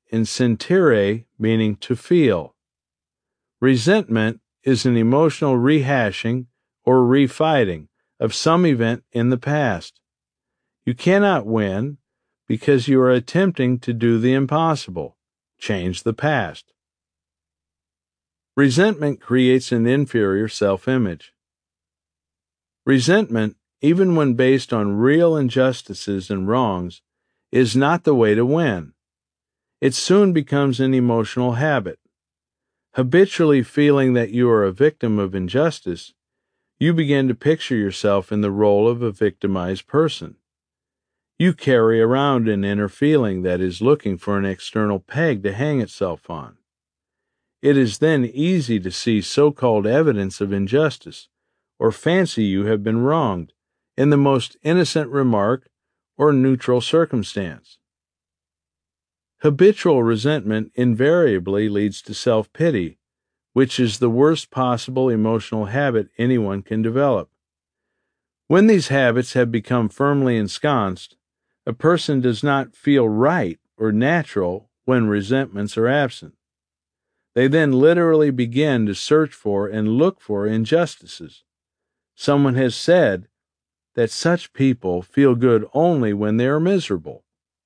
and sentire, meaning to feel. Resentment is an emotional rehashing or refighting of some event in the past. You cannot win because you are attempting to do the impossible, change the past. Resentment creates an inferior self-image. Resentment, even when based on real injustices and wrongs, is not the way to win. It soon becomes an emotional habit. Habitually feeling that you are a victim of injustice, you begin to picture yourself in the role of a victimized person. You carry around an inner feeling that is looking for an external peg to hang itself on. It is then easy to see so-called evidence of injustice, or fancy you have been wronged, in the most innocent remark or neutral circumstance. Habitual resentment invariably leads to self-pity, which is the worst possible emotional habit anyone can develop. When these habits have become firmly ensconced, a person does not feel right or natural when resentments are absent. They then literally begin to search for and look for injustices. Someone has said that such people feel good only when they are miserable.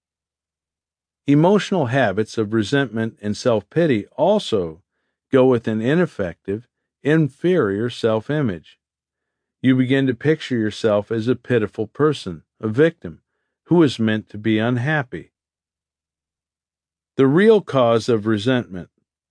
Emotional habits of resentment and self-pity also go with an ineffective, inferior self-image. You begin to picture yourself as a pitiful person, a victim, who is meant to be unhappy. The real cause of resentment.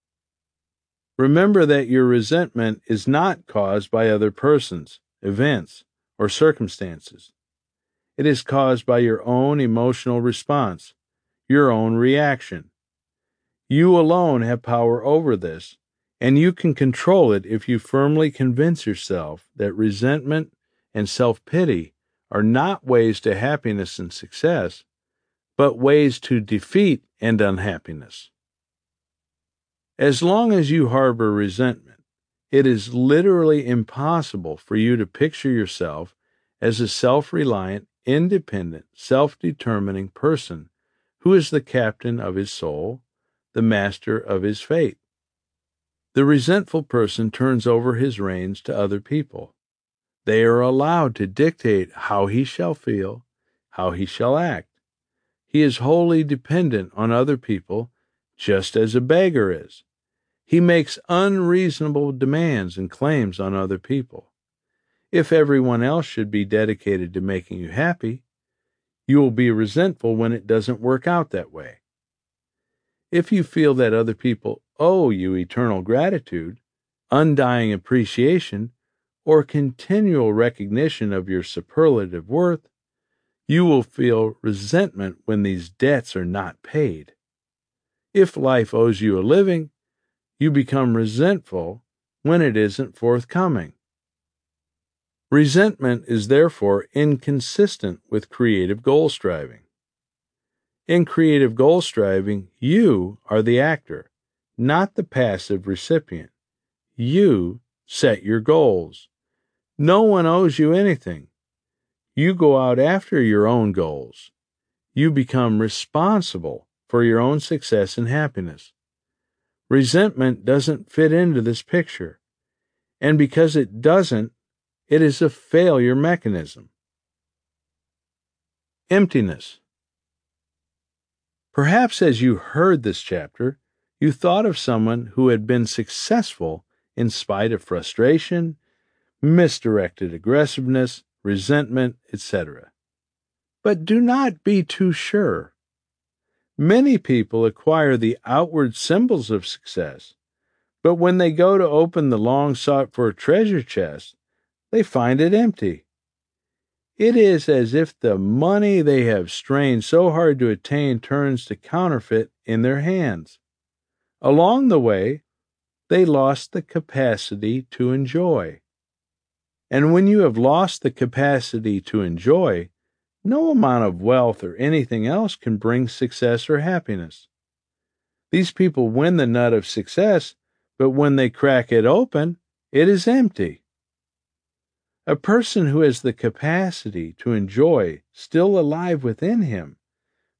Remember that your resentment is not caused by other persons, events, or circumstances. It is caused by your own emotional response, your own reaction. You alone have power over this, and you can control it if you firmly convince yourself that resentment and self-pity are not ways to happiness and success, but ways to defeat and unhappiness. As long as you harbor resentment, it is literally impossible for you to picture yourself as a self-reliant, independent, self-determining person who is the captain of his soul, the master of his fate. The resentful person turns over his reins to other people. They are allowed to dictate how he shall feel, how he shall act. He is wholly dependent on other people, just as a beggar is. He makes unreasonable demands and claims on other people. If everyone else should be dedicated to making you happy, you will be resentful when it doesn't work out that way. If you feel that other people owe you eternal gratitude, undying appreciation, or continual recognition of your superlative worth, you will feel resentment when these debts are not paid. If life owes you a living, you become resentful when it isn't forthcoming. Resentment is therefore inconsistent with creative goal striving. In creative goal striving, you are the actor, not the passive recipient. You set your goals. No one owes you anything. You go out after your own goals. You become responsible for your own success and happiness. Resentment doesn't fit into this picture, and because it doesn't, it is a failure mechanism. Emptiness. Perhaps as you heard this chapter, you thought of someone who had been successful in spite of frustration, misdirected aggressiveness, resentment, etc. But do not be too sure. Many people acquire the outward symbols of success, but when they go to open the long-sought-for treasure chest, they find it empty. It is as if the money they have strained so hard to attain turns to counterfeit in their hands. Along the way, they lost the capacity to enjoy. And when you have lost the capacity to enjoy, no amount of wealth or anything else can bring success or happiness. These people win the nut of success, but when they crack it open, it is empty. A person who has the capacity to enjoy still alive within him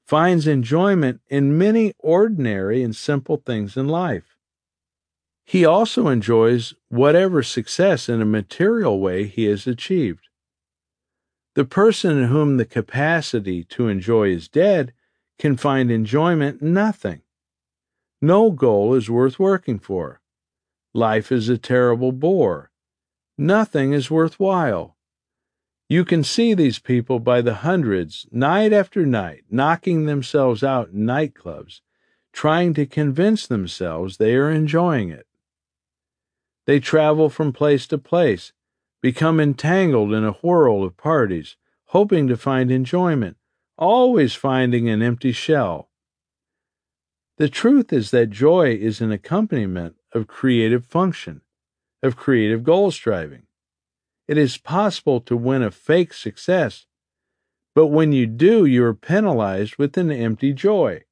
finds enjoyment in many ordinary and simple things in life. He also enjoys whatever success in a material way he has achieved. The person in whom the capacity to enjoy is dead can find enjoyment in nothing. No goal is worth working for. Life is a terrible bore. Nothing is worthwhile. You can see these people by the hundreds, night after night, knocking themselves out in nightclubs, trying to convince themselves they are enjoying it. They travel from place to place, become entangled in a whirl of parties, hoping to find enjoyment, always finding an empty shell. The truth is that joy is an accompaniment of creative function, of creative goal striving. It is possible to win a fake success, but when you do, you are penalized with an empty joy.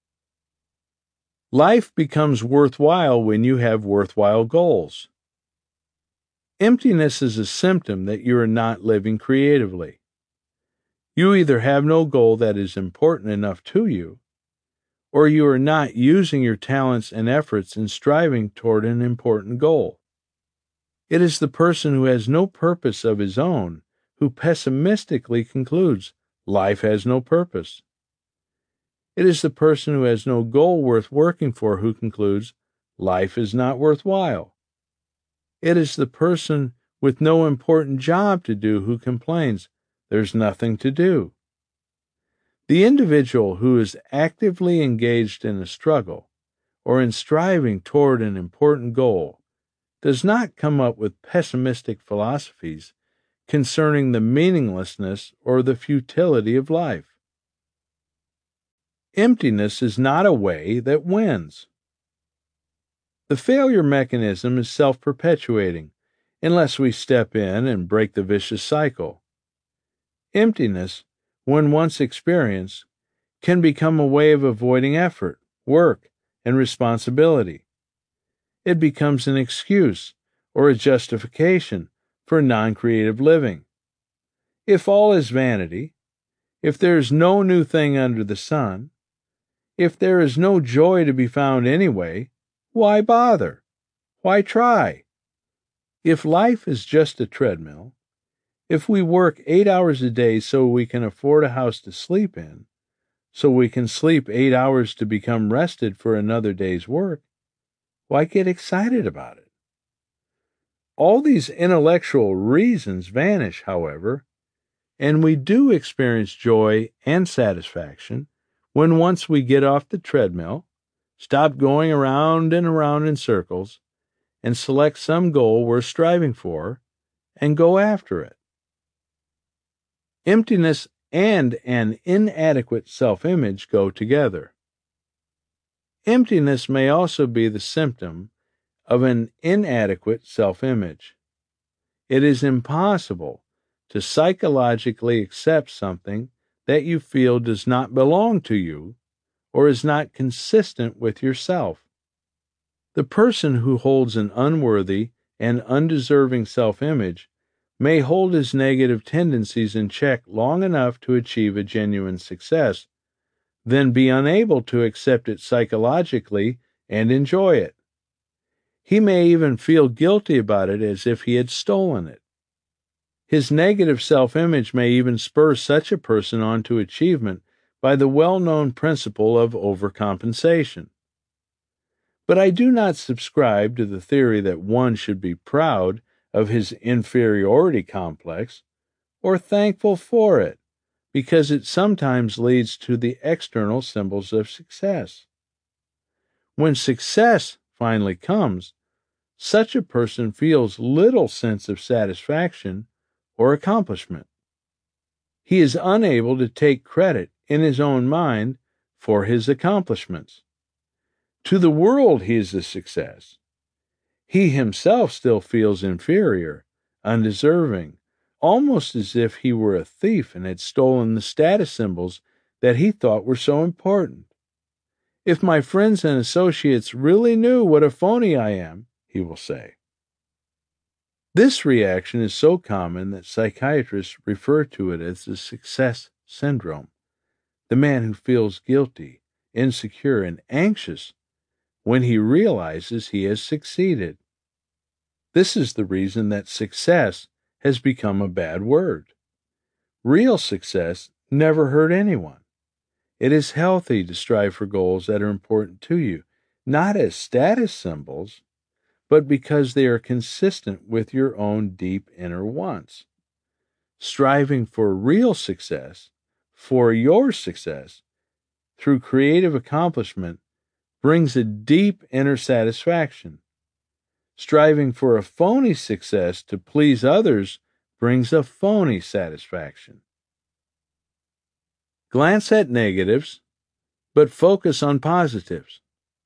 Life becomes worthwhile when you have worthwhile goals. Emptiness is a symptom that you are not living creatively. You either have no goal that is important enough to you, or you are not using your talents and efforts in striving toward an important goal. It is the person who has no purpose of his own who pessimistically concludes life has no purpose. It is the person who has no goal worth working for who concludes life is not worthwhile. It is the person with no important job to do who complains there's nothing to do. The individual who is actively engaged in a struggle or in striving toward an important goal does not come up with pessimistic philosophies concerning the meaninglessness or the futility of life. Emptiness is not a way that wins. The failure mechanism is self-perpetuating unless we step in and break the vicious cycle. Emptiness, when once experienced, can become a way of avoiding effort, work, and responsibility. It becomes an excuse or a justification for non-creative living. If all is vanity, if there is no new thing under the sun, if there is no joy to be found anyway, why bother? Why try? If life is just a treadmill, if we work 8 hours a day so we can afford a house to sleep in, so we can sleep 8 hours to become rested for another day's work, why get excited about it? All these intellectual reasons vanish, however, and we do experience joy and satisfaction when once we get off the treadmill, stop going around and around in circles, and select some goal worth striving for, and go after it. Emptiness and an inadequate self-image go together. Emptiness may also be the symptom of an inadequate self-image. It is impossible to psychologically accept something that you feel does not belong to you or is not consistent with yourself. The person who holds an unworthy and undeserving self-image may hold his negative tendencies in check long enough to achieve a genuine success, then be unable to accept it psychologically and enjoy it. He may even feel guilty about it as if he had stolen it. His negative self-image may even spur such a person on to achievement by the well-known principle of overcompensation. But I do not subscribe to the theory that one should be proud of his inferiority complex or thankful for it, because it sometimes leads to the external symbols of success. When success finally comes, such a person feels little sense of satisfaction or accomplishment. He is unable to take credit in his own mind for his accomplishments. To the world he is a success. He himself still feels inferior, undeserving, almost as if he were a thief and had stolen the status symbols that he thought were so important. If my friends and associates really knew what a phony I am, he will say. This reaction is so common that psychiatrists refer to it as the success syndrome, the man who feels guilty, insecure, and anxious when he realizes he has succeeded. This is the reason that success has become a bad word. Real success never hurt anyone. It is healthy to strive for goals that are important to you, not as status symbols, but because they are consistent with your own deep inner wants. Striving for real success, for your success, through creative accomplishment, brings a deep inner satisfaction. Striving for a phony success to please others brings a phony satisfaction. Glance at negatives, but focus on positives.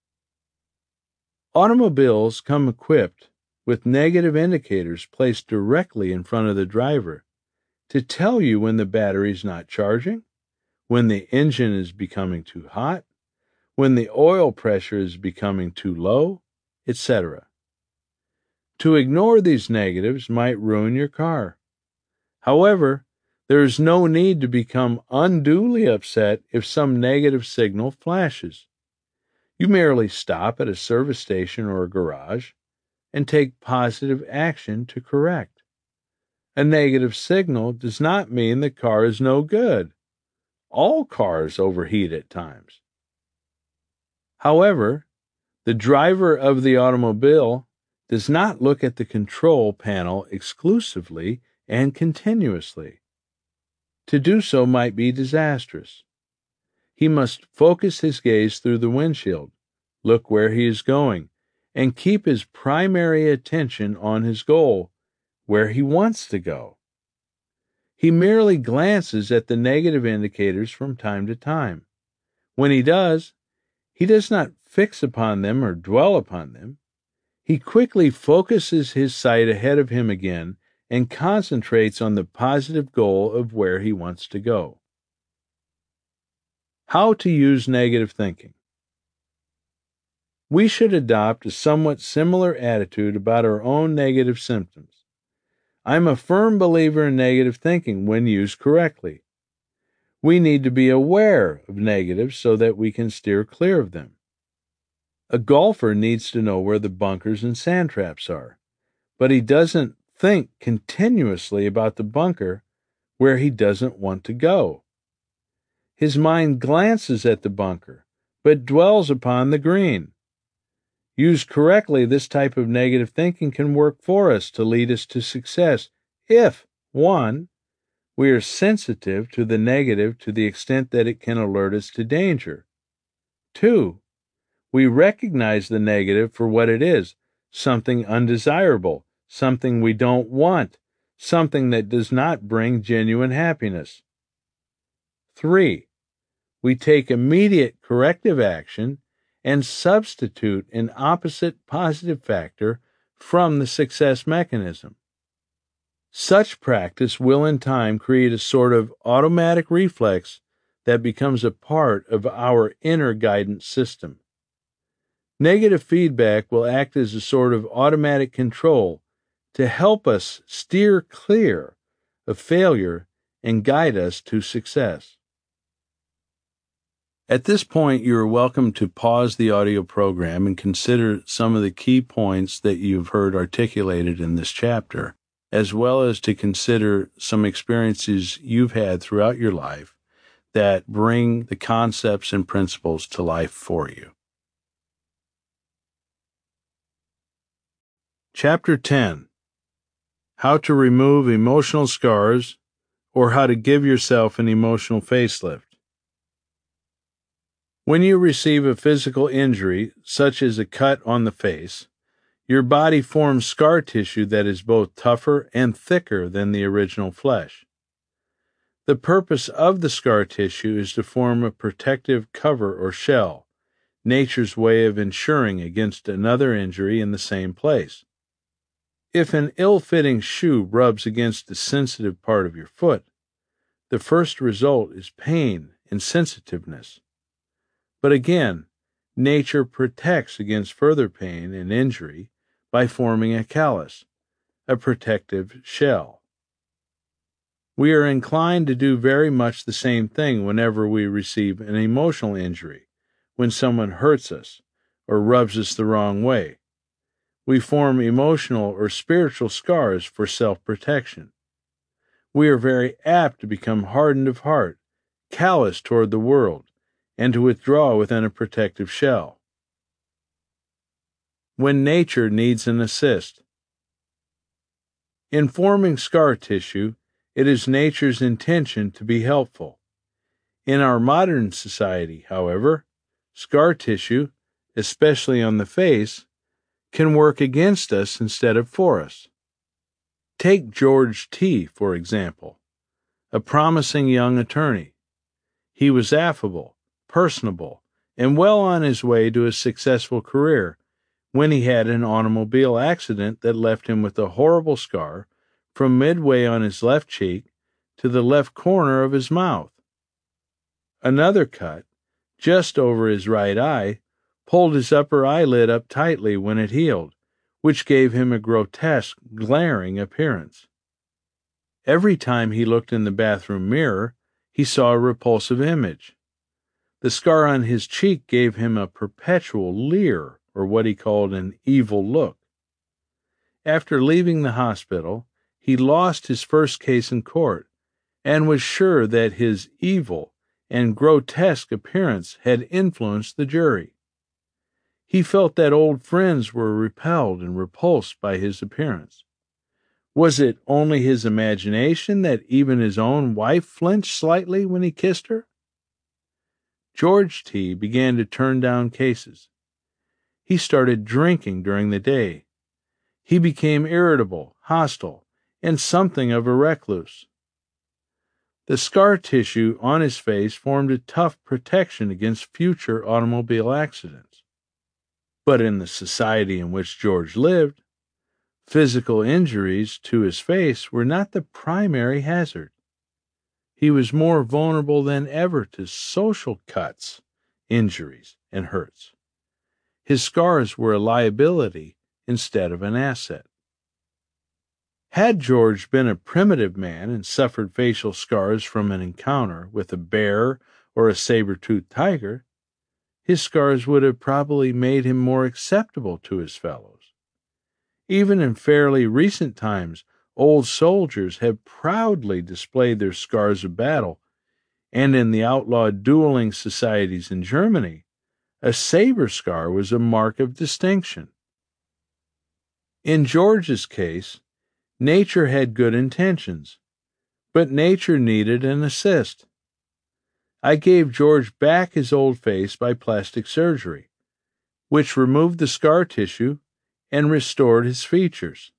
Automobiles come equipped with negative indicators placed directly in front of the driver to tell you when the battery is not charging, when the engine is becoming too hot, when the oil pressure is becoming too low, etc. To ignore these negatives might ruin your car. However, there is no need to become unduly upset if some negative signal flashes. You merely stop at a service station or a garage and take positive action to correct. A negative signal does not mean the car is no good. All cars overheat at times. However, the driver of the automobile does not look at the control panel exclusively and continuously. To do so might be disastrous. He must focus his gaze through the windshield, look where he is going, and keep his primary attention on his goal, where he wants to go. He merely glances at the negative indicators from time to time. When he does not fix upon them or dwell upon them. He quickly focuses his sight ahead of him again and concentrates on the positive goal of where he wants to go. How to use negative thinking. We should adopt a somewhat similar attitude about our own negative symptoms. I'm a firm believer in negative thinking when used correctly. We need to be aware of negatives so that we can steer clear of them. A golfer needs to know where the bunkers and sand traps are, but he doesn't think continuously about the bunker where he doesn't want to go. His mind glances at the bunker, but dwells upon the green. Used correctly, this type of negative thinking can work for us to lead us to success if, 1, we are sensitive to the negative to the extent that it can alert us to danger. 2, we recognize the negative for what it is, something undesirable, something we don't want, something that does not bring genuine happiness. 3, we take immediate corrective action and substitute an opposite positive factor from the success mechanism. Such practice will in time create a sort of automatic reflex that becomes a part of our inner guidance system. Negative feedback will act as a sort of automatic control to help us steer clear of failure and guide us to success. At this point, you are welcome to pause the audio program and consider some of the key points that you've heard articulated in this chapter, as well as to consider some experiences you've had throughout your life that bring the concepts and principles to life for you. Chapter 10. How to remove emotional scars, or how to give yourself an emotional facelift. When you receive a physical injury, such as a cut on the face, your body forms scar tissue that is both tougher and thicker than the original flesh. The purpose of the scar tissue is to form a protective cover or shell, nature's way of ensuring against another injury in the same place. If an ill-fitting shoe rubs against a sensitive part of your foot, the first result is pain and sensitiveness. But again, nature protects against further pain and injury by forming a callus, a protective shell. We are inclined to do very much the same thing whenever we receive an emotional injury, when someone hurts us or rubs us the wrong way. We form emotional or spiritual scars for self-protection. We are very apt to become hardened of heart, callous toward the world, and to withdraw within a protective shell. When nature needs an assist. In forming scar tissue, it is nature's intention to be helpful. In our modern society, however, scar tissue, especially on the face, can work against us instead of for us. Take George T., for example, a promising young attorney. He was affable, personable, and well on his way to a successful career when he had an automobile accident that left him with a horrible scar from midway on his left cheek to the left corner of his mouth. Another cut, just over his right eye, pulled his upper eyelid up tightly when it healed, which gave him a grotesque, glaring appearance. Every time he looked in the bathroom mirror, he saw a repulsive image. The scar on his cheek gave him a perpetual leer, or what he called an evil look. After leaving the hospital, he lost his first case in court, and was sure that his evil and grotesque appearance had influenced the jury. He felt that old friends were repelled and repulsed by his appearance. Was it only his imagination that even his own wife flinched slightly when he kissed her? George T. began to turn down cases. He started drinking during the day. He became irritable, hostile, and something of a recluse. The scar tissue on his face formed a tough protection against future automobile accidents. But in the society in which George lived, physical injuries to his face were not the primary hazard. He was more vulnerable than ever to social cuts, injuries, and hurts. His scars were a liability instead of an asset. Had George been a primitive man and suffered facial scars from an encounter with a bear or a saber-toothed tiger, his scars would have probably made him more acceptable to his fellows. Even in fairly recent times, old soldiers have proudly displayed their scars of battle, and in the outlawed dueling societies in Germany, a saber scar was a mark of distinction. In George's case, nature had good intentions, but nature needed an assist. I gave George back his old face by plastic surgery, which removed the scar tissue and restored his features.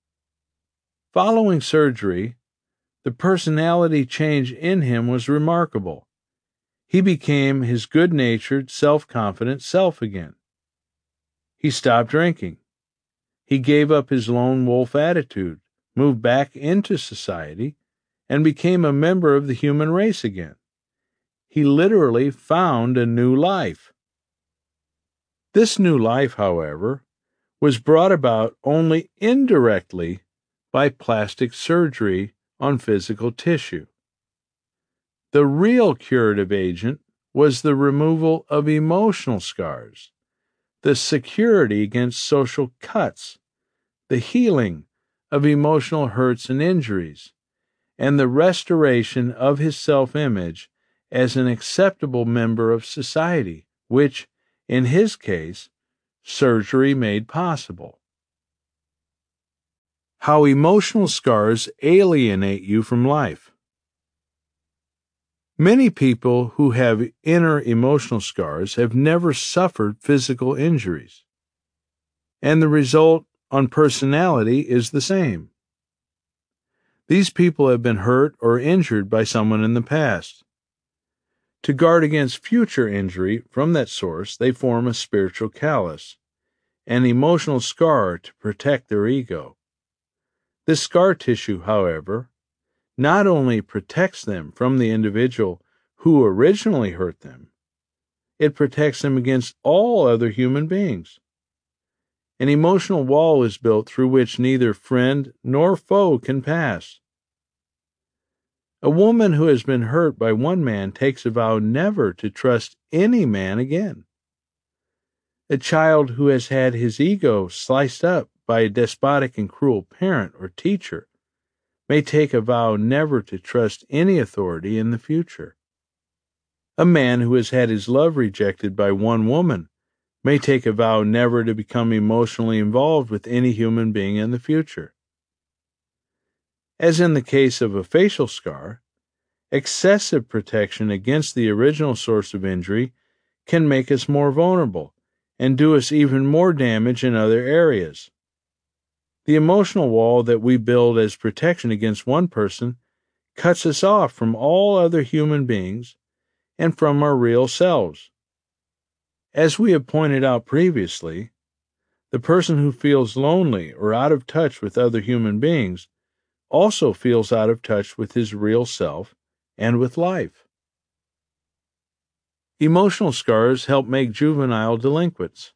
Following surgery, the personality change in him was remarkable. He became his good-natured, self-confident self again. He stopped drinking. He gave up his lone wolf attitude, moved back into society, and became a member of the human race again. He literally found a new life. This new life, however, was brought about only indirectly by plastic surgery on physical tissue. The real curative agent was the removal of emotional scars, the security against social cuts, the healing of emotional hurts and injuries, and the restoration of his self-image as an acceptable member of society, which, in his case, surgery made possible. How emotional scars alienate you from life. Many people who have inner emotional scars have never suffered physical injuries, and the result on personality is the same. These people have been hurt or injured by someone in the past. To guard against future injury from that source, they form a spiritual callus, an emotional scar to protect their ego. This scar tissue, however, not only protects them from the individual who originally hurt them, it protects them against all other human beings. An emotional wall is built through which neither friend nor foe can pass. A woman who has been hurt by one man takes a vow never to trust any man again. A child who has had his ego sliced up by a despotic and cruel parent or teacher may take a vow never to trust any authority in the future. A man who has had his love rejected by one woman may take a vow never to become emotionally involved with any human being in the future. As in the case of a facial scar, excessive protection against the original source of injury can make us more vulnerable and do us even more damage in other areas. The emotional wall that we build as protection against one person cuts us off from all other human beings and from our real selves. As we have pointed out previously, the person who feels lonely or out of touch with other human beings also feels out of touch with his real self and with life. Emotional scars help make juvenile delinquents.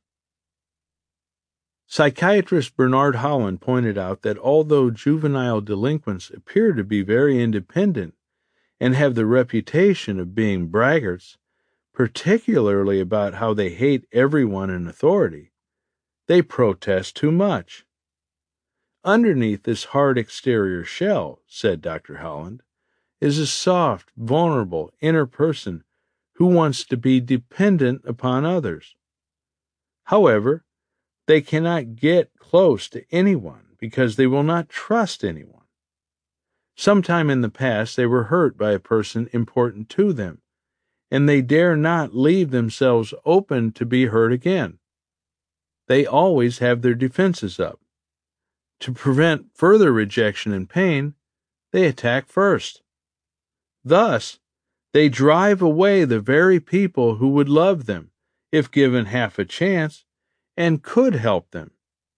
Psychiatrist Bernard Holland pointed out that although juvenile delinquents appear to be very independent and have the reputation of being braggarts, particularly about how they hate everyone in authority, they protest too much. Underneath this hard exterior shell, said Dr. Holland, is a soft, vulnerable inner person who wants to be dependent upon others. However, they cannot get close to anyone because they will not trust anyone. Sometime in the past they were hurt by a person important to them, and they dare not leave themselves open to be hurt again. They always have their defenses up. To prevent further rejection and pain, they attack first. Thus, they drive away the very people who would love them if given half a chance and could help them.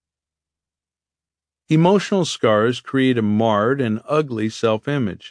Emotional scars create a marred and ugly self-image.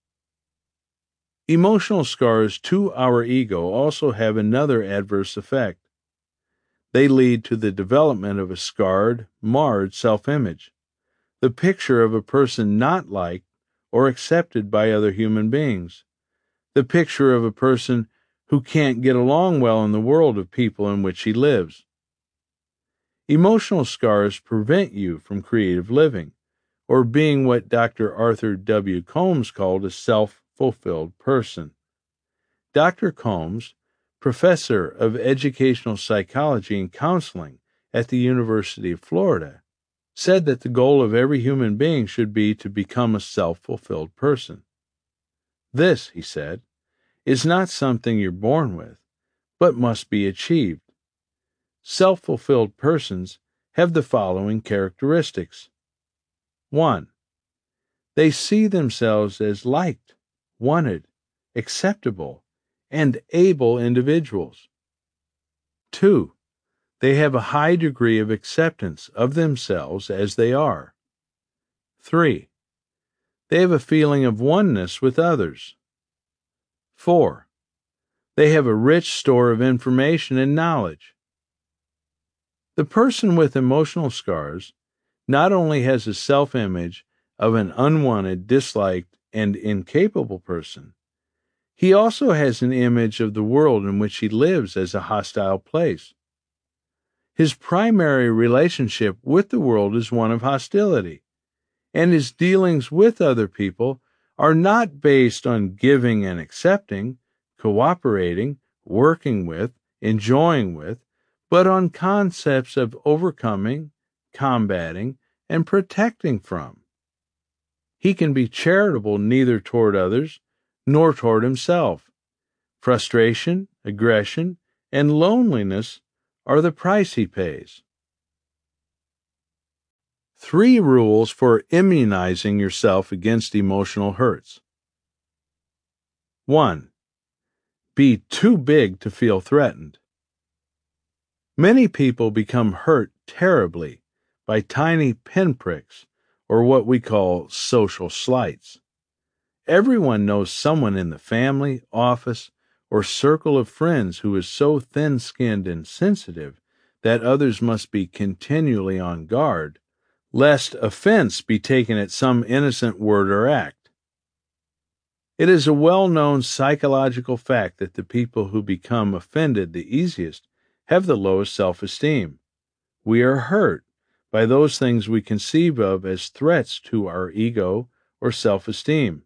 Emotional scars to our ego also have another adverse effect. They lead to the development of a scarred, marred self-image, the picture of a person not liked or accepted by other human beings, the picture of a person who can't get along well in the world of people in which he lives. Emotional scars prevent you from creative living, or being what Dr. Arthur W. Combs called a self-fulfilled person. Dr. Combs, professor of educational psychology and counseling at the University of Florida, said that the goal of every human being should be to become a self-fulfilled person. This, he said, is not something you're born with, but must be achieved. Self-fulfilled persons have the following characteristics. 1. They see themselves as liked, wanted, acceptable, and able individuals. 2. They have a high degree of acceptance of themselves as they are. 3. They have a feeling of oneness with others. 4. They have a rich store of information and knowledge. The person with emotional scars not only has a self-image of an unwanted, disliked, and incapable person, he also has an image of the world in which he lives as a hostile place. His primary relationship with the world is one of hostility, and his dealings with other people are not based on giving and accepting, cooperating, working with, enjoying with, but on concepts of overcoming, combating, and protecting from. He can be charitable neither toward others nor toward himself. Frustration, aggression, and loneliness are the price he pays. 3 rules for immunizing yourself against emotional hurts. 1. Be too big to feel threatened. Many people become hurt terribly by tiny pinpricks, or what we call social slights. Everyone knows someone in the family, office, or circle of friends who is so thin-skinned and sensitive that others must be continually on guard, lest offense be taken at some innocent word or act. It is a well-known psychological fact that the people who become offended the easiest have the lowest self-esteem. We are hurt by those things we conceive of as threats to our ego or self-esteem.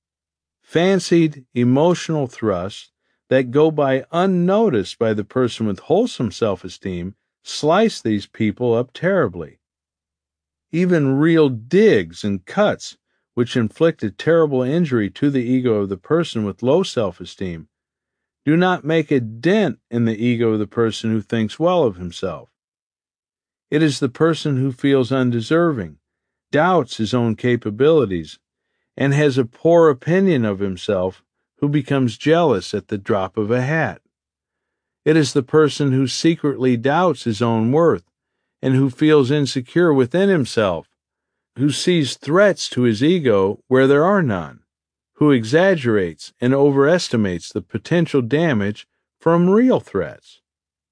Fancied emotional thrusts that go by unnoticed by the person with wholesome self-esteem slice these people up terribly. Even real digs and cuts, which inflict a terrible injury to the ego of the person with low self-esteem, do not make a dent in the ego of the person who thinks well of himself. It is the person who feels undeserving, doubts his own capabilities, and has a poor opinion of himself who becomes jealous at the drop of a hat. It is the person who secretly doubts his own worth and who feels insecure within himself, who sees threats to his ego where there are none, who exaggerates and overestimates the potential damage from real threats.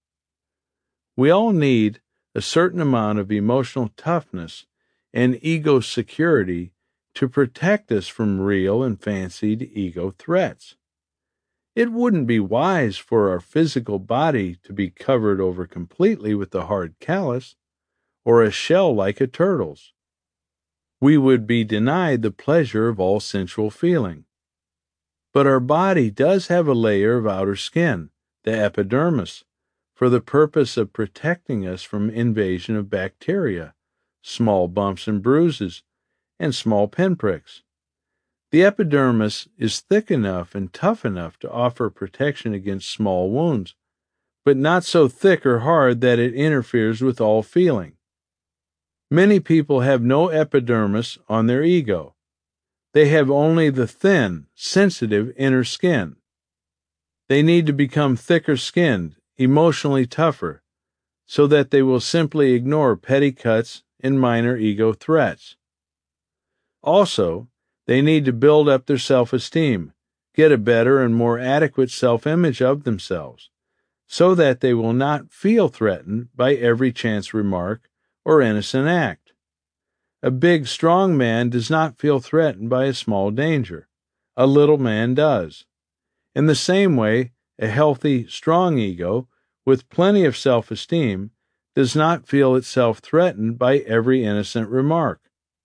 We all need a certain amount of emotional toughness and ego security to protect us from real and fancied ego threats. It wouldn't be wise for our physical body to be covered over completely with a hard callus or a shell like a turtle's. We would be denied the pleasure of all sensual feeling. But our body does have a layer of outer skin, the epidermis, for the purpose of protecting us from invasion of bacteria, small bumps and bruises, and small pinpricks. The epidermis is thick enough and tough enough to offer protection against small wounds, but not so thick or hard that it interferes with all feeling. Many people have no epidermis on their ego. They have only the thin, sensitive inner skin. They need to become thicker skinned, emotionally tougher, so that they will simply ignore petty cuts and minor ego threats. Also, they need to build up their self-esteem, get a better and more adequate self-image of themselves, so that they will not feel threatened by every chance remark or innocent act. A big, strong man does not feel threatened by a small danger. A little man does. In the same way, a healthy, strong ego with plenty of self-esteem does not feel itself threatened by every innocent remark.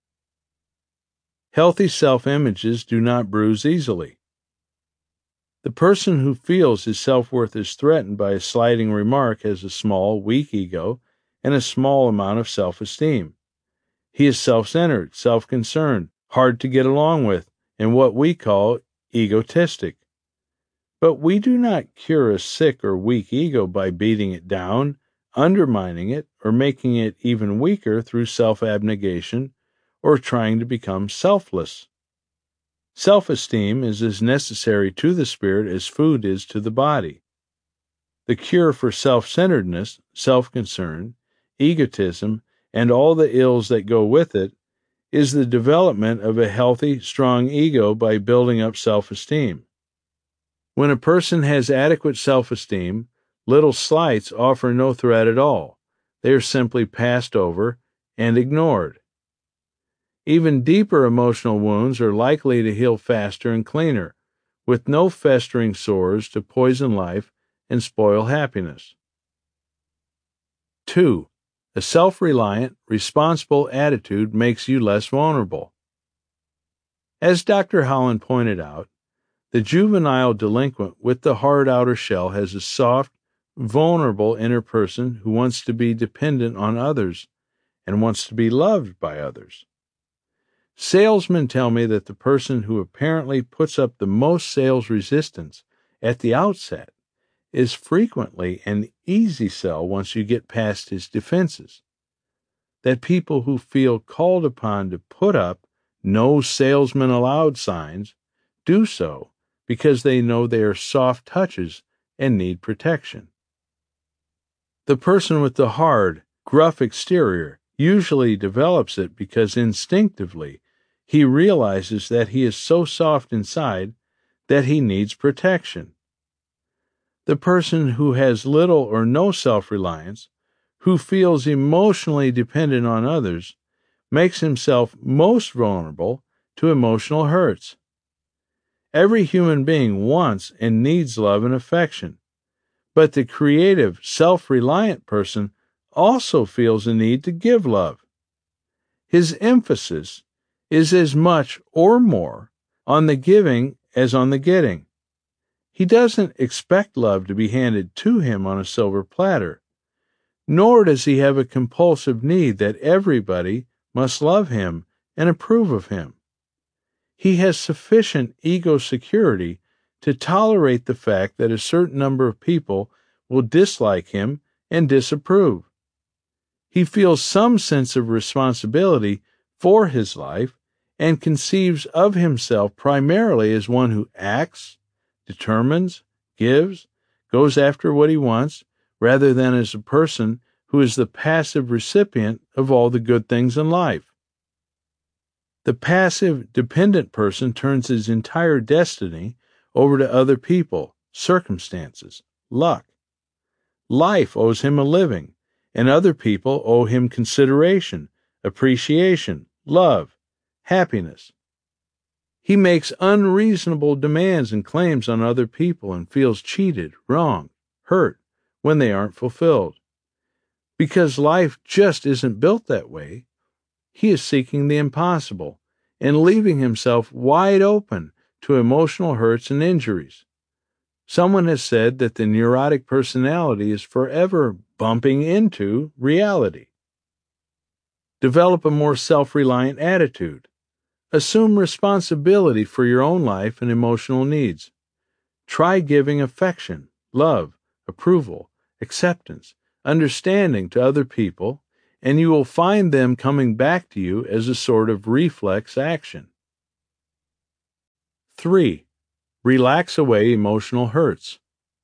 Healthy self-images do not bruise easily. The person who feels his self-worth is threatened by a slighting remark has a small, weak ego and a small amount of self-esteem. He is self-centered, self-concerned, hard to get along with, and what we call egotistic. But we do not cure a sick or weak ego by beating it down, undermining it, or making it even weaker through self-abnegation or trying to become selfless. Self-esteem is as necessary to the spirit as food is to the body. The cure for self-centeredness, self-concern, egotism, and all the ills that go with it is the development of a healthy, strong ego by building up self-esteem. When a person has adequate self-esteem, little slights offer no threat at all. They are simply passed over and ignored. Even deeper emotional wounds are likely to heal faster and cleaner, with no festering sores to poison life and spoil happiness. 2. A self-reliant, responsible attitude makes you less vulnerable. As Dr. Holland pointed out, the juvenile delinquent with the hard outer shell has a soft, vulnerable inner person who wants to be dependent on others and wants to be loved by others. Salesmen tell me that the person who apparently puts up the most sales resistance at the outset is frequently an easy sell once you get past his defenses. That people who feel called upon to put up "No Salesman Allowed" signs do so because they know they are soft touches and need protection. The person with the hard, gruff exterior usually develops it because instinctively he realizes that he is so soft inside that he needs protection. The person who has little or no self-reliance, who feels emotionally dependent on others, makes himself most vulnerable to emotional hurts. Every human being wants and needs love and affection. But the creative, self-reliant person also feels a need to give love. His emphasis is as much or more on the giving as on the getting. He doesn't expect love to be handed to him on a silver platter, nor does he have a compulsive need that everybody must love him and approve of him. He has sufficient ego security to tolerate the fact that a certain number of people will dislike him and disapprove. He feels some sense of responsibility for his life and conceives of himself primarily as one who acts, determines, gives, goes after what he wants, rather than as a person who is the passive recipient of all the good things in life. The passive, dependent person turns his entire destiny over to other people, circumstances, luck. Life owes him a living, and other people owe him consideration, appreciation, love, happiness. He makes unreasonable demands and claims on other people and feels cheated, wronged, hurt when they aren't fulfilled. Because life just isn't built that way, he is seeking the impossible and leaving himself wide open to emotional hurts and injuries. Someone has said that the neurotic personality is forever bumping into reality. Develop a more self-reliant attitude. Assume responsibility for your own life and emotional needs. Try giving affection, love, approval, acceptance, understanding to other people, and you will find them coming back to you as a sort of reflex action. 3. Relax away emotional hurts.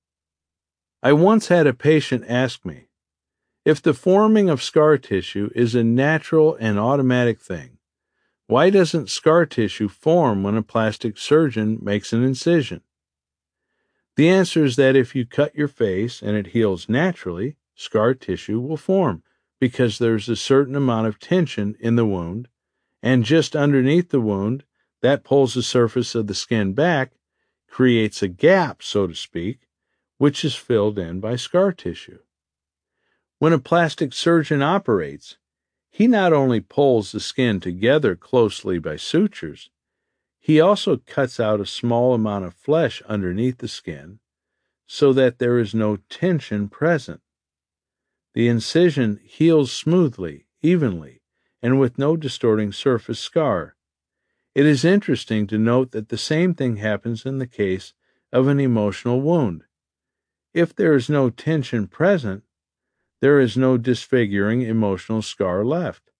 I once had a patient ask me, if the forming of scar tissue is a natural and automatic thing, why doesn't scar tissue form when a plastic surgeon makes an incision? The answer is that if you cut your face and it heals naturally, scar tissue will form because there's a certain amount of tension in the wound, and just underneath the wound, that pulls the surface of the skin back, creates a gap, so to speak, which is filled in by scar tissue. When a plastic surgeon operates, he not only pulls the skin together closely by sutures, he also cuts out a small amount of flesh underneath the skin so that there is no tension present. The incision heals smoothly, evenly, and with no distorting surface scar. It is interesting to note that the same thing happens in the case of an emotional wound. If there is no tension present, there is no disfiguring emotional scar left.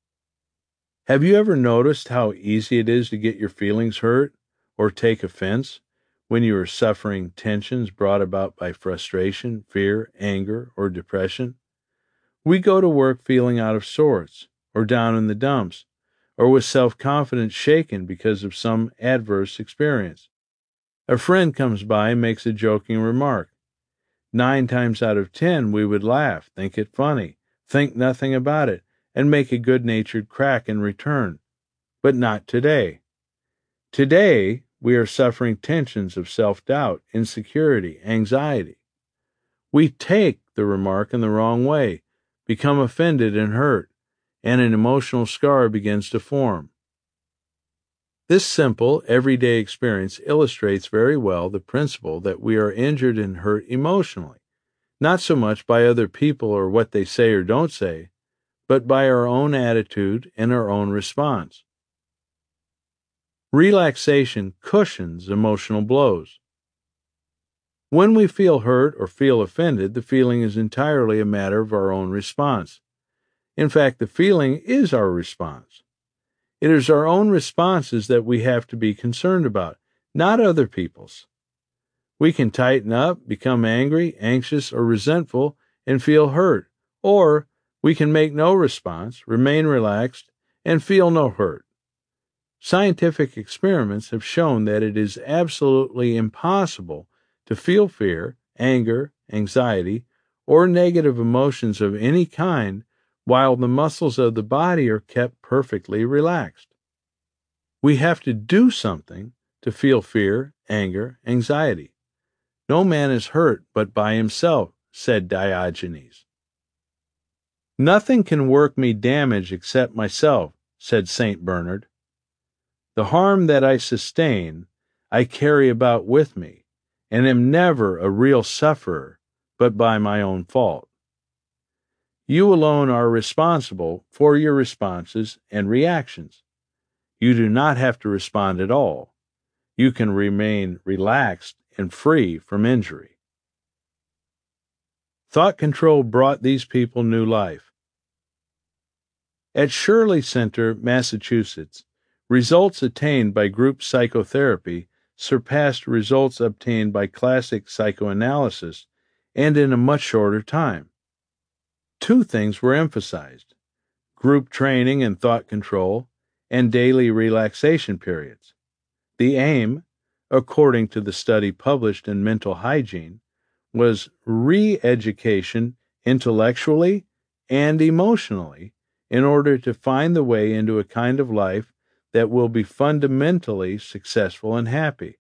Have you ever noticed how easy it is to get your feelings hurt or take offense when you are suffering tensions brought about by frustration, fear, anger, or depression? We go to work feeling out of sorts, or down in the dumps, or with self-confidence shaken because of some adverse experience. A friend comes by and makes a joking remark. 9 times out of 10 we would laugh, think it funny, think nothing about it, and make a good-natured crack in return. But not today. Today, we are suffering tensions of self-doubt, insecurity, anxiety. We take the remark in the wrong way, become offended and hurt, and an emotional scar begins to form. This simple, everyday experience illustrates very well the principle that we are injured and hurt emotionally, not so much by other people or what they say or don't say, but by our own attitude and our own response. Relaxation cushions emotional blows. When we feel hurt or feel offended, the feeling is entirely a matter of our own response. In fact, the feeling is our response. It is our own responses that we have to be concerned about, not other people's. We can tighten up, become angry, anxious, or resentful, and feel hurt, or we can make no response, remain relaxed, and feel no hurt. Scientific experiments have shown that it is absolutely impossible to feel fear, anger, anxiety, or negative emotions of any kind while the muscles of the body are kept perfectly relaxed. We have to do something to feel fear, anger, anxiety. No man is hurt but by himself, said Diogenes. Nothing can work me damage except myself, said St. Bernard. The harm that I sustain, I carry about with me, and am never a real sufferer, but by my own fault. You alone are responsible for your responses and reactions. You do not have to respond at all. You can remain relaxed and free from injury. Thought control brought these people new life. At Shirley Center, Massachusetts, results attained by group psychotherapy surpassed results obtained by classic psychoanalysis, and in a much shorter time. Two things were emphasized: group training in thought control and daily relaxation periods. The aim, according to the study published in Mental Hygiene, was re-education intellectually and emotionally in order to find the way into a kind of life that will be fundamentally successful and happy.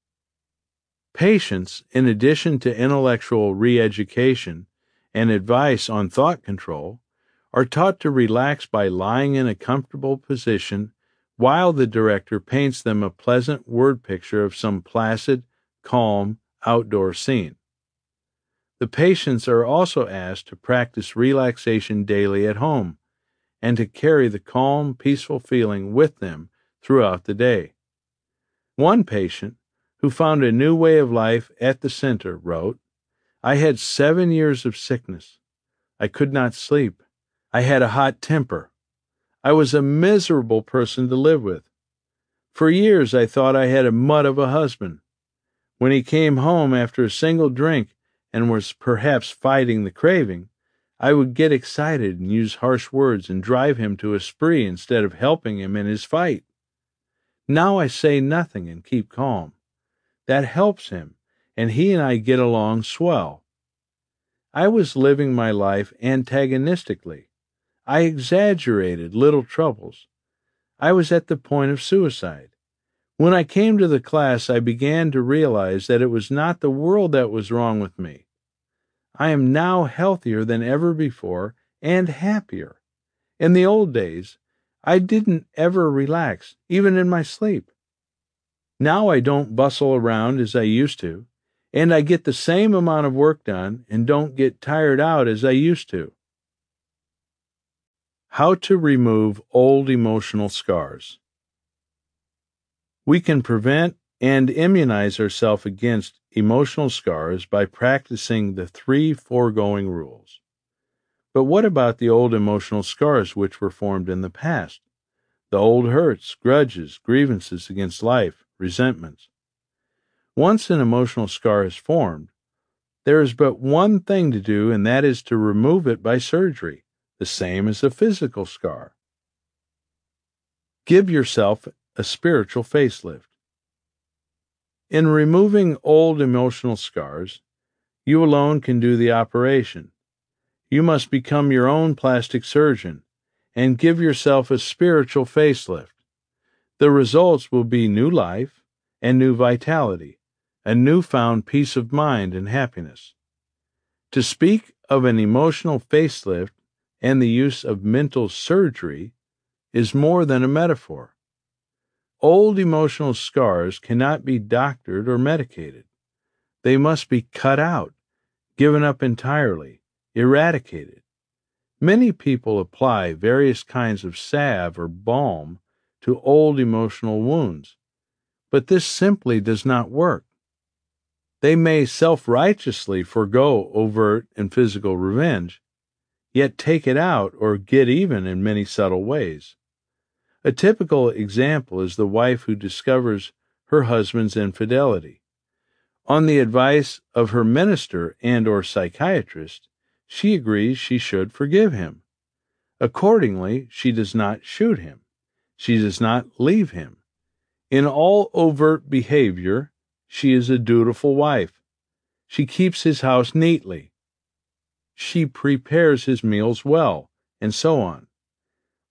Patients, in addition to intellectual re-education and advice on thought control, are taught to relax by lying in a comfortable position while the director paints them a pleasant word picture of some placid, calm, outdoor scene. The patients are also asked to practice relaxation daily at home and to carry the calm, peaceful feeling with them throughout the day. One patient, who found a new way of life at the center, wrote, "I had 7 years of sickness. I could not sleep. I had a hot temper. I was a miserable person to live with. For years I thought I had a mutt of a husband. When he came home after a single drink and was perhaps fighting the craving, I would get excited and use harsh words and drive him to a spree instead of helping him in his fight. Now I say nothing and keep calm. That helps him, and he and I get along swell. I was living my life antagonistically. I exaggerated little troubles. I was at the point of suicide. When I came to the class, I began to realize that it was not the world that was wrong with me. I am now healthier than ever before and happier. In the old days, I didn't ever relax, even in my sleep. Now I don't bustle around as I used to, and I get the same amount of work done and don't get tired out as I used to." How to remove old emotional scars. We can prevent and immunize ourselves against emotional scars by practicing the 3 foregoing rules. But what about the old emotional scars which were formed in the past? The old hurts, grudges, grievances against life, resentments. Once an emotional scar is formed, there is but one thing to do, and that is to remove it by surgery, the same as a physical scar. Give yourself a spiritual facelift. In removing old emotional scars, you alone can do the operation. You must become your own plastic surgeon and give yourself a spiritual facelift. The results will be new life and new vitality, a newfound peace of mind and happiness. To speak of an emotional facelift and the use of mental surgery is more than a metaphor. Old emotional scars cannot be doctored or medicated. They must be cut out, given up entirely, eradicated. Many people apply various kinds of salve or balm to old emotional wounds, but this simply does not work. They may self-righteously forego overt and physical revenge, yet take it out or get even in many subtle ways. A typical example is the wife who discovers her husband's infidelity. On the advice of her minister and/or psychiatrist, she agrees she should forgive him. Accordingly, she does not shoot him. She does not leave him. In all overt behavior, she is a dutiful wife. She keeps his house neatly. She prepares his meals well, and so on.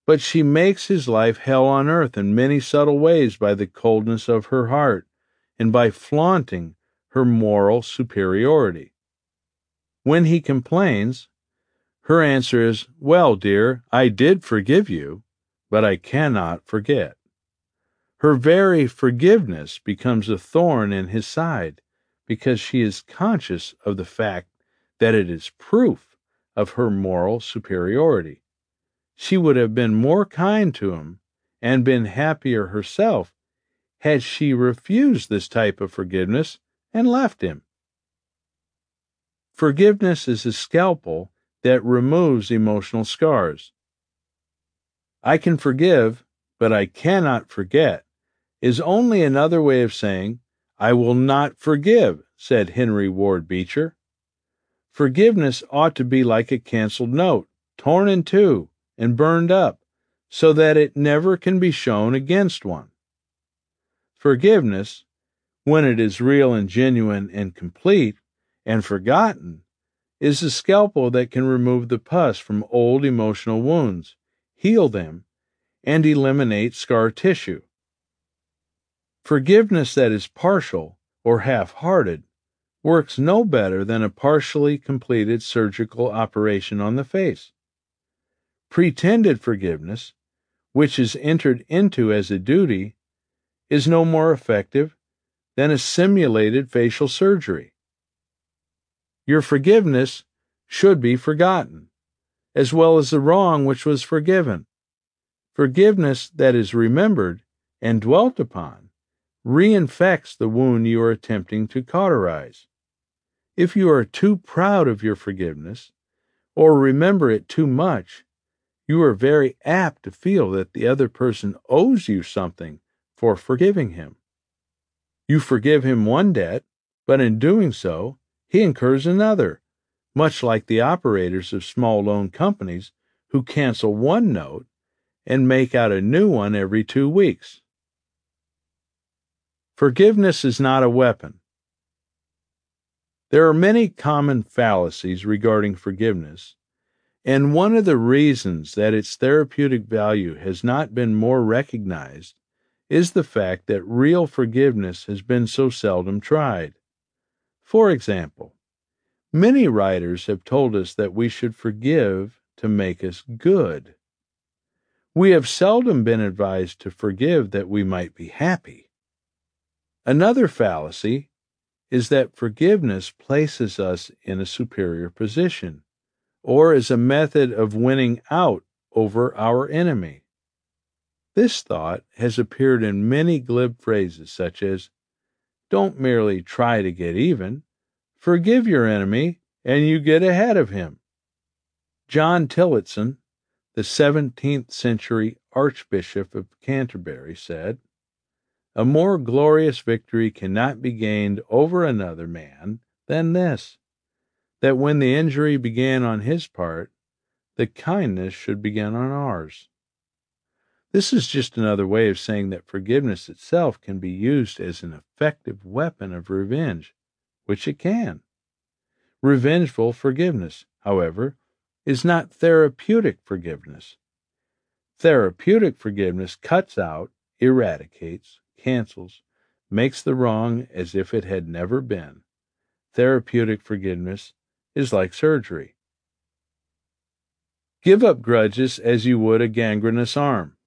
but she makes his life hell on earth in many subtle ways by the coldness of her heart and by flaunting her moral superiority. When he complains, her answer is, "Well, dear, I did forgive you, but I cannot forget." Her very forgiveness becomes a thorn in his side because she is conscious of the fact that it is proof of her moral superiority. She would have been more kind to him and been happier herself had she refused this type of forgiveness and left him. Forgiveness is a scalpel that removes emotional scars. I can forgive, but I cannot forget is only another way of saying, "I will not forgive," said Henry Ward Beecher. Forgiveness ought to be like a canceled note, torn in two and burned up, so that it never can be shown against one. Forgiveness, when it is real and genuine and complete and forgotten, is the scalpel that can remove the pus from old emotional wounds, heal them, and eliminate scar tissue. Forgiveness that is partial or half-hearted works no better than a partially completed surgical operation on the face. Pretended forgiveness, which is entered into as a duty, is no more effective than a simulated facial surgery. Your forgiveness should be forgotten, as well as the wrong which was forgiven. Forgiveness that is remembered and dwelt upon reinfects the wound you are attempting to cauterize. If you are too proud of your forgiveness, or remember it too much, you are very apt to feel that the other person owes you something for forgiving him. You forgive him one debt, but in doing so, he incurs another, much like the operators of small loan companies who cancel one note and make out a new one every 2 weeks. Forgiveness is not a weapon. There are many common fallacies regarding forgiveness, and one of the reasons that its therapeutic value has not been more recognized is the fact that real forgiveness has been so seldom tried. For example, many writers have told us that we should forgive to make us good. We have seldom been advised to forgive that we might be happy. Another fallacy is that forgiveness places us in a superior position, or is a method of winning out over our enemy. This thought has appeared in many glib phrases such as, "Don't merely try to get even, forgive your enemy and you get ahead of him." John Tillotson, the 17th century Archbishop of Canterbury, said, "A more glorious victory cannot be gained over another man than this, that when the injury began on his part, the kindness should begin on ours." This is just another way of saying that forgiveness itself can be used as an effective weapon of revenge, which it can. Revengeful forgiveness, however, is not therapeutic forgiveness. Therapeutic forgiveness cuts out, eradicates, cancels, makes the wrong as if it had never been. Therapeutic forgiveness is like surgery. Give up grudges as you would a gangrenous arm.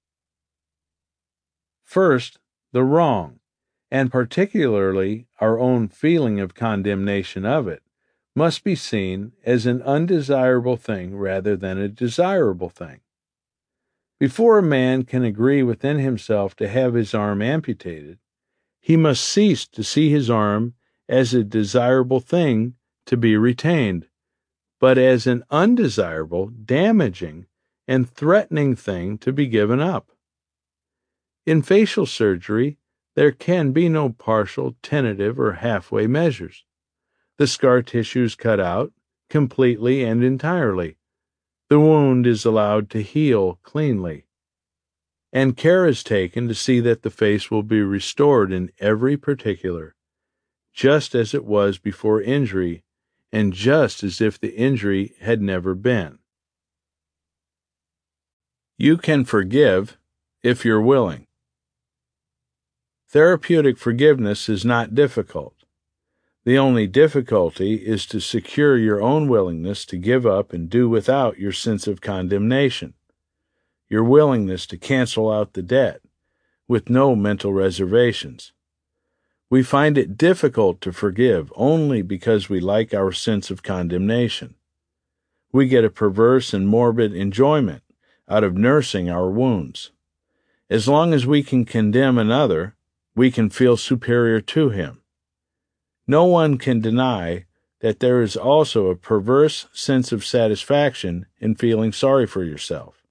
First, the wrong, and particularly our own feeling of condemnation of it, must be seen as an undesirable thing rather than a desirable thing. Before a man can agree within himself to have his arm amputated, he must cease to see his arm as a desirable thing to be retained, but as an undesirable, damaging, and threatening thing to be given up. In facial surgery, there can be no partial, tentative, or halfway measures. The scar tissue is cut out completely and entirely. The wound is allowed to heal cleanly, and care is taken to see that the face will be restored in every particular, just as it was before injury, and just as if the injury had never been. You can forgive if you're willing. Therapeutic forgiveness is not difficult. The only difficulty is to secure your own willingness to give up and do without your sense of condemnation, your willingness to cancel out the debt with no mental reservations. We find it difficult to forgive only because we like our sense of condemnation. We get a perverse and morbid enjoyment out of nursing our wounds. As long as we can condemn another, we can feel superior to him. No one can deny that there is also a perverse sense of satisfaction in feeling sorry for yourself.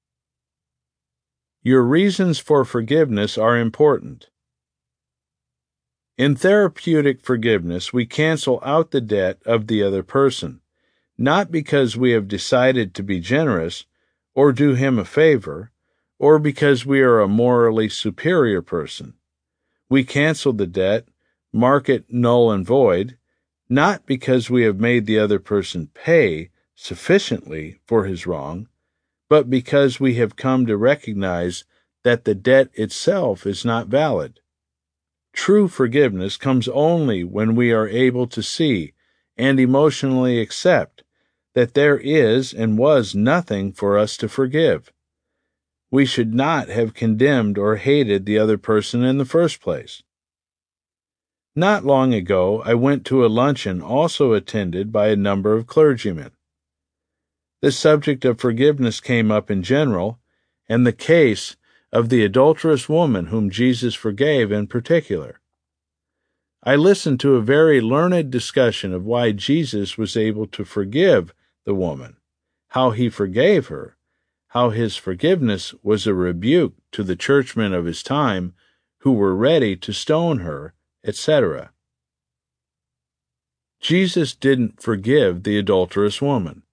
Your reasons for forgiveness are important. In therapeutic forgiveness, we cancel out the debt of the other person, not because we have decided to be generous or do him a favor, or because we are a morally superior person. We cancel the debt, mark it null and void, not because we have made the other person pay sufficiently for his wrong, but because we have come to recognize that the debt itself is not valid. True forgiveness comes only when we are able to see and emotionally accept that there is and was nothing for us to forgive. We should not have condemned or hated the other person in the first place. Not long ago, I went to a luncheon also attended by a number of clergymen. The subject of forgiveness came up in general, and the case of the adulterous woman whom Jesus forgave in particular. I listened to a very learned discussion of why Jesus was able to forgive the woman, how he forgave her, how his forgiveness was a rebuke to the churchmen of his time who were ready to stone her, etc. Jesus didn't forgive the adulterous woman.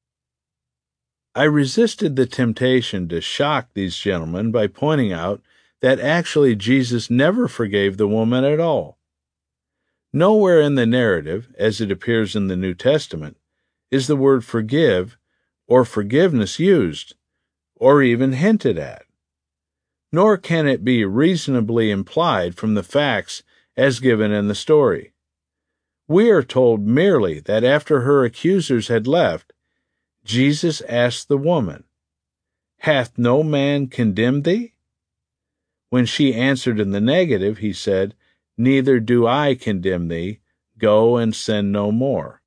I resisted the temptation to shock these gentlemen by pointing out that actually Jesus never forgave the woman at all. Nowhere in the narrative, as it appears in the New Testament, is the word forgive or forgiveness used, or even hinted at. Nor can it be reasonably implied from the facts as given in the story. We are told merely that after her accusers had left, Jesus asked the woman, "Hath no man condemned thee?" When she answered in the negative, he said, "Neither do I condemn thee. Go and sin no more."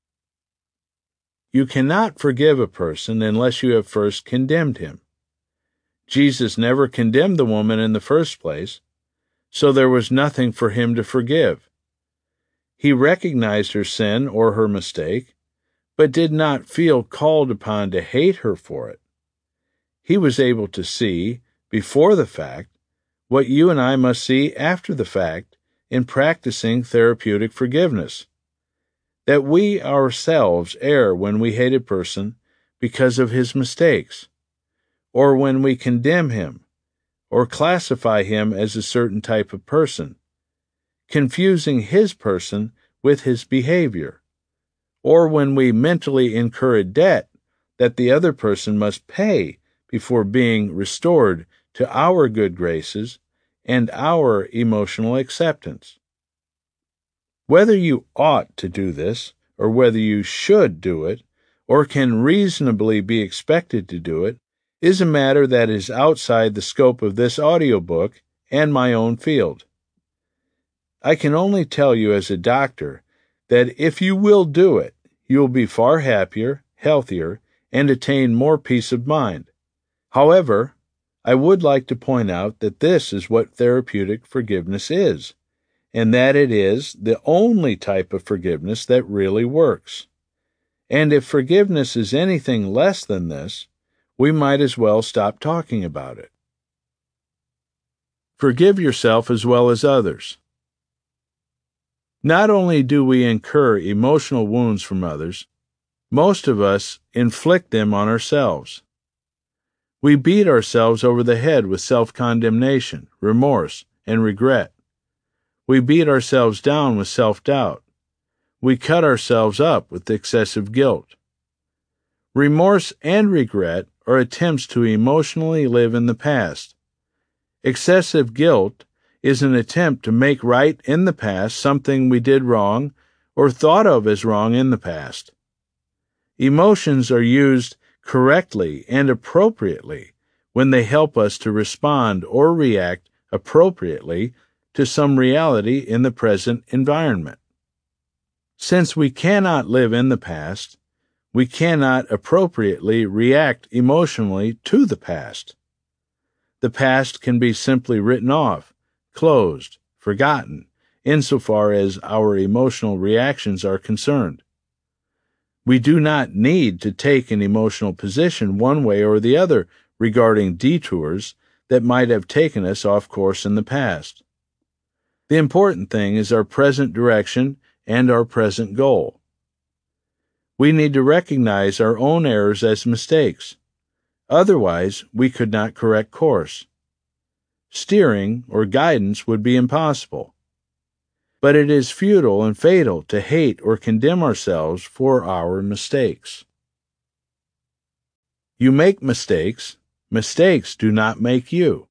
You cannot forgive a person unless you have first condemned him. Jesus never condemned the woman in the first place, so there was nothing for him to forgive. He recognized her sin or her mistake, but did not feel called upon to hate her for it. He was able to see, before the fact, what you and I must see after the fact in practicing therapeutic forgiveness, that we ourselves err when we hate a person because of his mistakes, or when we condemn him, or classify him as a certain type of person, confusing his person with his behavior, or when we mentally incur a debt that the other person must pay before being restored to our good graces and our emotional acceptance. Whether you ought to do this, or whether you should do it, or can reasonably be expected to do it, is a matter that is outside the scope of this audiobook and my own field. I can only tell you as a doctor that if you will do it, you will be far happier, healthier, and attain more peace of mind. However, I would like to point out that this is what therapeutic forgiveness is, and that it is the only type of forgiveness that really works. And if forgiveness is anything less than this, we might as well stop talking about it. Forgive yourself as well as others. Not only do we incur emotional wounds from others, most of us inflict them on ourselves. We beat ourselves over the head with self-condemnation, remorse, and regret. We beat ourselves down with self-doubt. We cut ourselves up with excessive guilt. Remorse and regret are attempts to emotionally live in the past. Excessive guilt is an attempt to make right in the past something we did wrong or thought of as wrong in the past. Emotions are used correctly and appropriately when they help us to respond or react appropriately to some reality in the present environment. Since we cannot live in the past, we cannot appropriately react emotionally to the past. The past can be simply written off, closed, forgotten, insofar as our emotional reactions are concerned. We do not need to take an emotional position one way or the other regarding detours that might have taken us off course in the past. The important thing is our present direction and our present goal. We need to recognize our own errors as mistakes. Otherwise, we could not correct course. Steering or guidance would be impossible. But it is futile and fatal to hate or condemn ourselves for our mistakes. You make mistakes. Mistakes do not make you.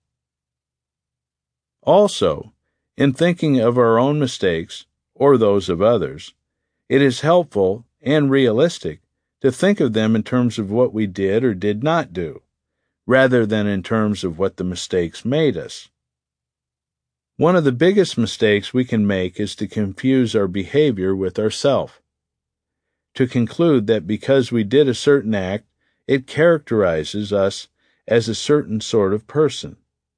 Also, in thinking of our own mistakes or those of others, it is helpful and realistic to think of them in terms of what we did or did not do, rather than in terms of what the mistakes made us. One of the biggest mistakes we can make is to confuse our behavior with ourself, to conclude that because we did a certain act, it characterizes us as a certain sort of person.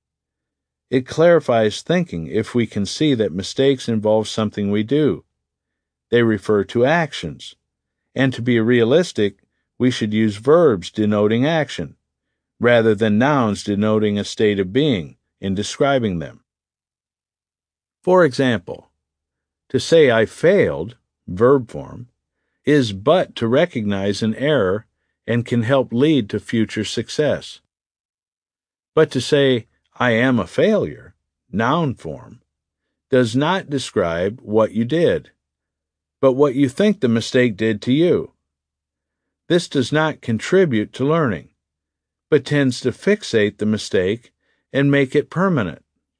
It clarifies thinking if we can see that mistakes involve something we do. They refer to actions, and to be realistic, we should use verbs denoting action, rather than nouns denoting a state of being in describing them. For example, to say I failed, verb form, is but to recognize an error and can help lead to future success. But to say I am a failure, noun form, does not describe what you did, but what you think the mistake did to you. This does not contribute to learning, but tends to fixate the mistake and make it permanent.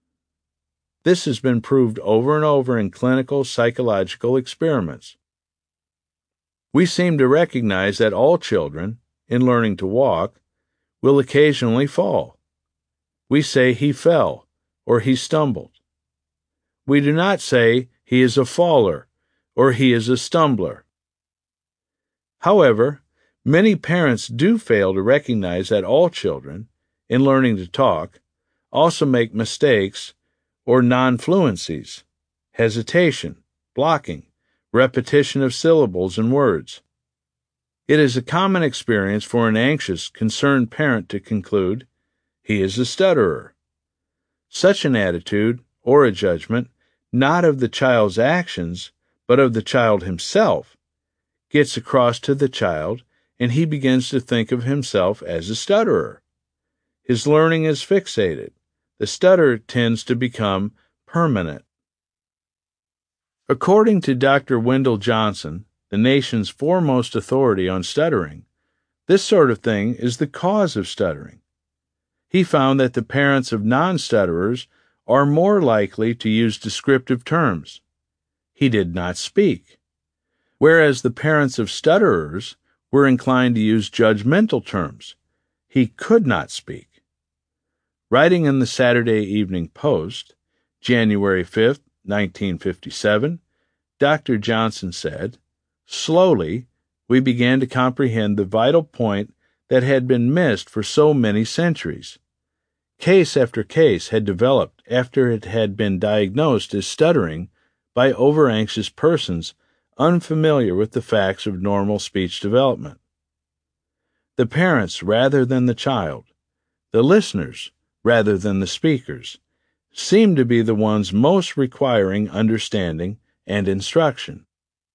This has been proved over and over in clinical psychological experiments. We seem to recognize that all children, in learning to walk, will occasionally fall. We say he fell or he stumbled. We do not say he is a faller or he is a stumbler. However, many parents do fail to recognize that all children, in learning to talk, also make mistakes or non-fluencies, hesitation, blocking, repetition of syllables and words. It is a common experience for an anxious, concerned parent to conclude, he is a stutterer. Such an attitude, or a judgment, not of the child's actions, but of the child himself, gets across to the child, and he begins to think of himself as a stutterer. His learning is fixated. The stutter tends to become permanent. According to Dr. Wendell Johnson, the nation's foremost authority on stuttering, this sort of thing is the cause of stuttering. He found that the parents of non-stutterers are more likely to use descriptive terms. He did not speak, whereas the parents of stutterers were inclined to use judgmental terms. He could not speak. Writing in the Saturday Evening Post, January 5, 1957, Dr. Johnson said, "Slowly, we began to comprehend the vital point that had been missed for so many centuries. Case after case had developed after it had been diagnosed as stuttering by over-anxious persons unfamiliar with the facts of normal speech development. The parents rather than the child, the listeners rather than the speakers, seem to be the ones most requiring understanding and instruction."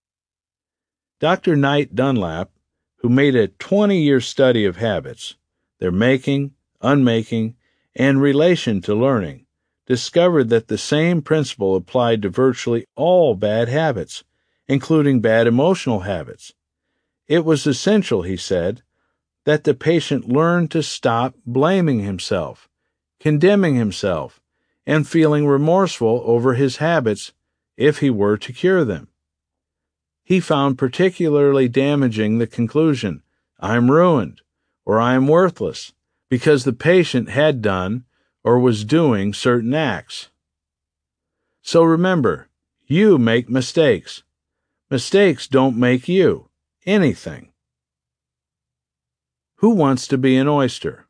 Dr. Knight Dunlap, who made a 20-year study of habits, their making, unmaking, and relation to learning, discovered that the same principle applied to virtually all bad habits, including bad emotional habits. It was essential, he said, that the patient learn to stop blaming himself, condemning himself, and feeling remorseful over his habits if he were to cure them. He found particularly damaging the conclusion, "I'm ruined," or "I am worthless," because the patient had done or was doing certain acts. So remember, you make mistakes. Mistakes don't make you anything. Who wants to be an oyster?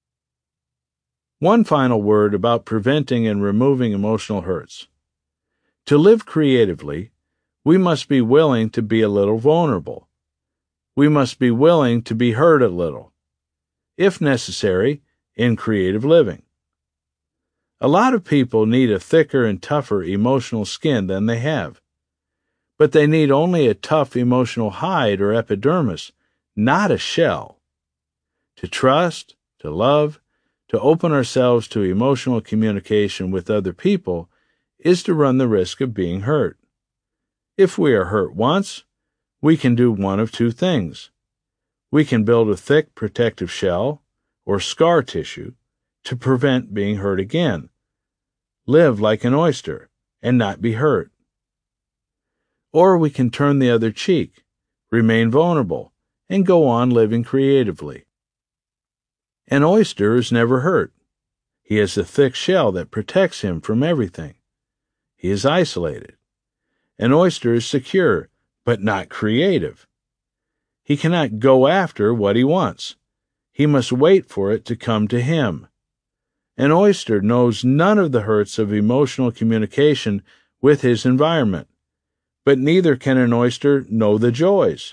One final word about preventing and removing emotional hurts. To live creatively, we must be willing to be a little vulnerable. We must be willing to be hurt a little, if necessary, in creative living. A lot of people need a thicker and tougher emotional skin than they have. But they need only a tough emotional hide or epidermis, not a shell. To trust, to love, to open ourselves to emotional communication with other people is to run the risk of being hurt. If we are hurt once, we can do one of two things. We can build a thick protective shell, or scar tissue, to prevent being hurt again. Live like an oyster and not be hurt. Or we can turn the other cheek, remain vulnerable, and go on living creatively. An oyster is never hurt. He has a thick shell that protects him from everything. He is isolated. An oyster is secure, but not creative. He cannot go after what he wants. He must wait for it to come to him. An oyster knows none of the hurts of emotional communication with his environment, but neither can an oyster know the joys.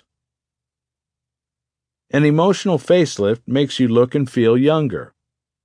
An emotional facelift makes you look and feel younger.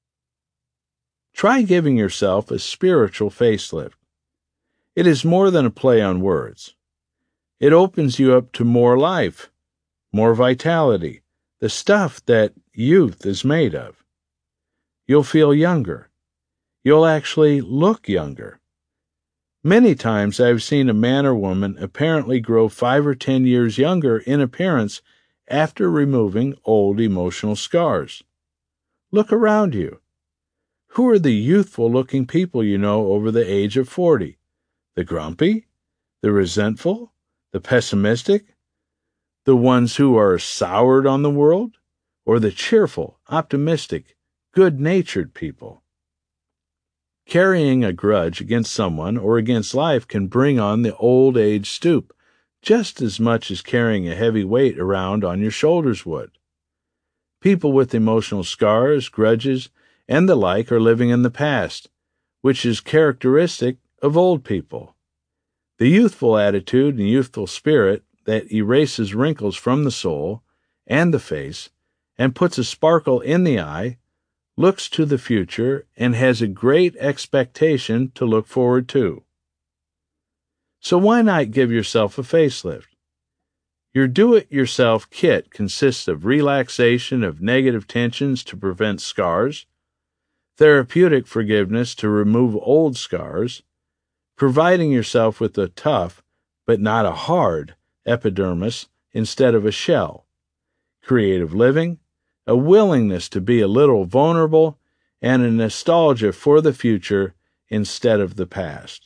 Try giving yourself a spiritual facelift. It is more than a play on words. It opens you up to more life, more vitality, the stuff that youth is made of. You'll feel younger. You'll actually look younger. Many times I've seen a man or woman apparently grow 5 or 10 years younger in appearance after removing old emotional scars. Look around you. Who are the youthful-looking people you know over the age of 40? The grumpy? The resentful? The pessimistic? The ones who are soured on the world? Or the cheerful, optimistic, good-natured people? Carrying a grudge against someone or against life can bring on the old age stoop, just as much as carrying a heavy weight around on your shoulders would. People with emotional scars, grudges, and the like are living in the past, which is characteristic of old people. The youthful attitude and youthful spirit that erases wrinkles from the soul and the face and puts a sparkle in the eye looks to the future and has a great expectation to look forward to. So why not give yourself a facelift? Your do-it-yourself kit consists of relaxation of negative tensions to prevent scars, therapeutic forgiveness to remove old scars, providing yourself with a tough, but not a hard, epidermis instead of a shell, creative living, a willingness to be a little vulnerable, and a nostalgia for the future instead of the past.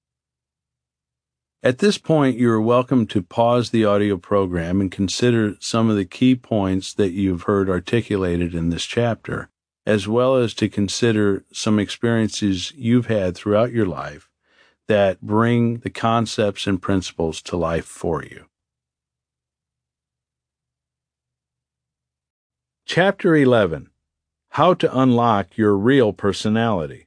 At this point, you are welcome to pause the audio program and consider some of the key points that you've heard articulated in this chapter, as well as to consider some experiences you've had throughout your life that bring the concepts and principles to life for you. Chapter 11. How to Unlock Your Real Personality.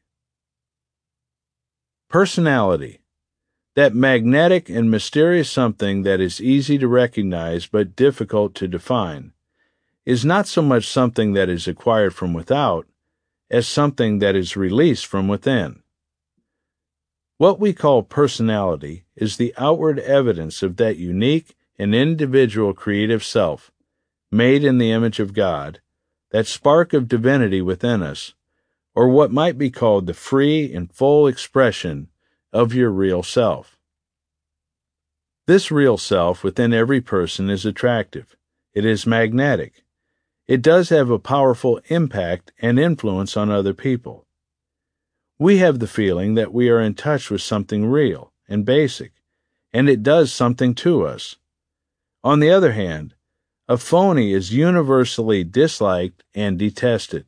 Personality, that magnetic and mysterious something that is easy to recognize but difficult to define, is not so much something that is acquired from without as something that is released from within. What we call personality is the outward evidence of that unique and individual creative self, made in the image of God, that spark of divinity within us, or what might be called the free and full expression of your real self. This real self within every person is attractive. It is magnetic. it does have a powerful impact and influence on other people. We have the feeling that we are in touch with something real and basic, and it does something to us. On the other hand, a phony is universally disliked and detested.